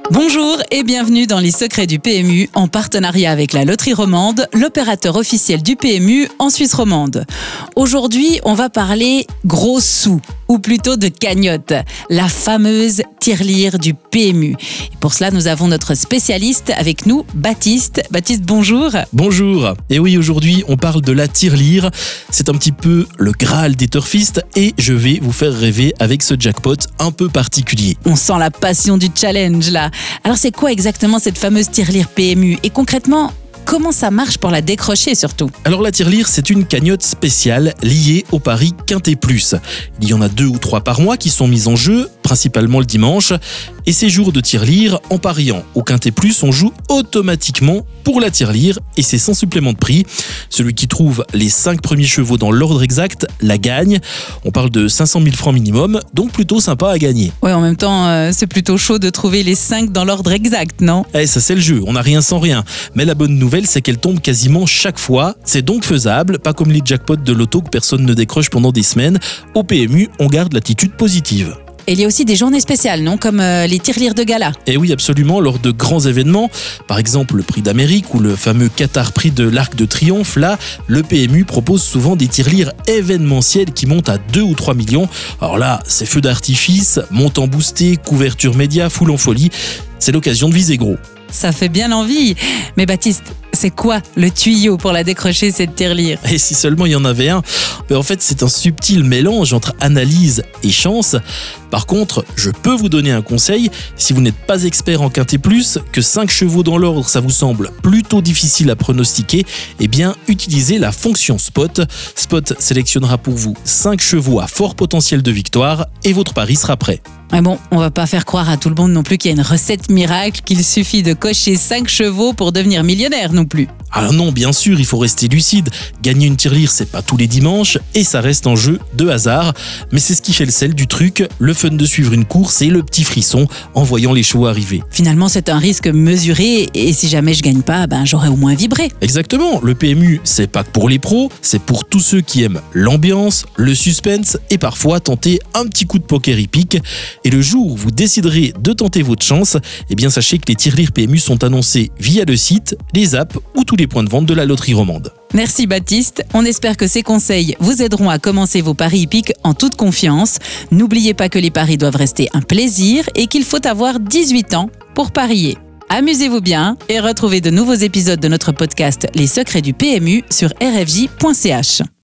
Bonjour et bienvenue dans les secrets du PMU en partenariat avec la Loterie Romande, l'opérateur officiel du PMU en Suisse romande. Aujourd'hui, on va parler gros sous, ou plutôt de cagnotte, la fameuse tirelire du PMU. Et pour cela, nous avons notre spécialiste avec nous, Baptiste. Baptiste, bonjour. Bonjour. Et oui, aujourd'hui, on parle de la tirelire. C'est un petit peu le Graal des turfistes et je vais vous faire rêver avec ce jackpot un peu particulier. On sent la passion du challenge là. Alors c'est quoi exactement cette fameuse tirelire PMU et concrètement, comment ça marche pour la décrocher surtout? Alors la tirelire, c'est une cagnotte spéciale liée au pari Quintet Plus. Il y en a 2 ou 3 par mois qui sont mises en jeu, principalement le dimanche. Et ces jours de tirelire, en pariant au Quintet Plus, on joue automatiquement pour la tirelire et c'est sans supplément de prix. Celui qui trouve les 5 premiers chevaux dans l'ordre exact la gagne. On parle de 500 000 francs minimum, donc plutôt sympa à gagner. Ouais, en même temps, c'est plutôt chaud de trouver les 5 dans l'ordre exact, non? Ça c'est le jeu, on n'a rien sans rien. Mais la bonne nouvelle, c'est qu'elle tombe quasiment chaque fois. C'est donc faisable, pas comme les jackpots de loto que personne ne décroche pendant des semaines. Au PMU, on garde l'attitude positive. Et il y a aussi des journées spéciales, non? Comme les tirelires de gala. Et oui, absolument, lors de grands événements, par exemple le Prix d'Amérique ou le fameux Qatar Prix de l'Arc de Triomphe, là, le PMU propose souvent des tirelires événementiels qui montent à 2 ou 3 millions. Alors là, c'est feux d'artifice, montant boosté, couverture média, foule en folie. C'est l'occasion de viser gros. Ça fait bien envie. Mais Baptiste, c'est quoi le tuyau pour la décrocher, cette tirelire? Et si seulement il y en avait un? Mais en fait, c'est un subtil mélange entre analyse et chance. Par contre, je peux vous donner un conseil. Si vous n'êtes pas expert en Quintet Plus, que 5 chevaux dans l'ordre, ça vous semble plutôt difficile à pronostiquer, eh bien, utilisez la fonction Spot. Spot sélectionnera pour vous 5 chevaux à fort potentiel de victoire et votre pari sera prêt. Mais bon, on va pas faire croire à tout le monde non plus qu'il y a une recette miracle, qu'il suffit de cocher 5 chevaux pour devenir millionnaire non plus. Alors non, bien sûr, il faut rester lucide. Gagner une tirelire, c'est pas tous les dimanches et ça reste en jeu de hasard. Mais c'est ce qui fait le sel du truc, le fun de suivre une course et le petit frisson en voyant les chevaux arriver. Finalement, c'est un risque mesuré et si jamais je gagne pas, j'aurais au moins vibré. Exactement, le PMU, c'est pas que pour les pros, c'est pour tous ceux qui aiment l'ambiance, le suspense et parfois tenter un petit coup de poker hippique. Et le jour où vous déciderez de tenter votre chance, eh bien sachez que les tirelires PMU sont annoncés via le site, les apps ou tous les points de vente de la Loterie Romande. Merci Baptiste, on espère que ces conseils vous aideront à commencer vos paris hippiques en toute confiance. N'oubliez pas que les paris doivent rester un plaisir et qu'il faut avoir 18 ans pour parier. Amusez-vous bien et retrouvez de nouveaux épisodes de notre podcast Les secrets du PMU sur rfj.ch.